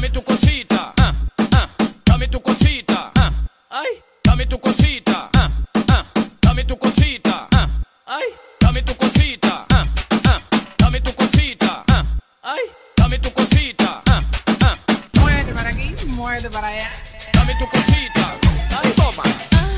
dame tu cosita, dame tu cosita, ay, dame tu cosita, dame tu cosita, ay, dame tu cosita, dame tu cosita, ay, dame tu cosita, Muévete para aquí, muévete para allá. dame tu cosita, ay, toma.